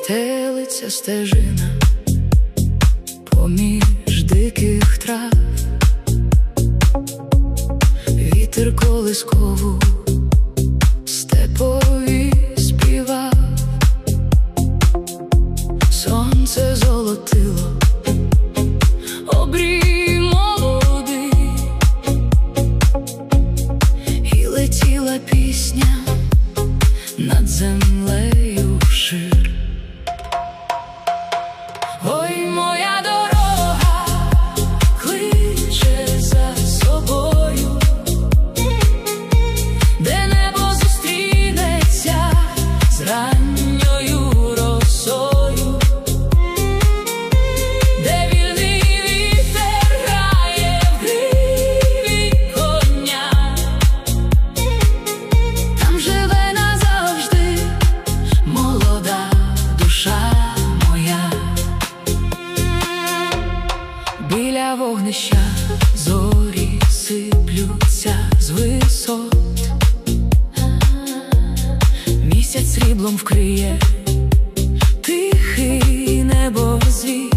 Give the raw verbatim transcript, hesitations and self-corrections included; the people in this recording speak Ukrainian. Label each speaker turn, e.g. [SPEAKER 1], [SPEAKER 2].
[SPEAKER 1] Стелиться стежина поміж диких трав, вітер колискову степові співав, сонце золотило обрій молодий, і летіла пісня над землею вшир. Ой, моя дорога кличе за собою, де небо зустрінеться з ранньою росою, де вільний вітер грає в гриві коня, там живе назавжди молода душа моя. Біля вогнища зорі сиплються з висот, місяць сріблом вкриє тихий небозвід.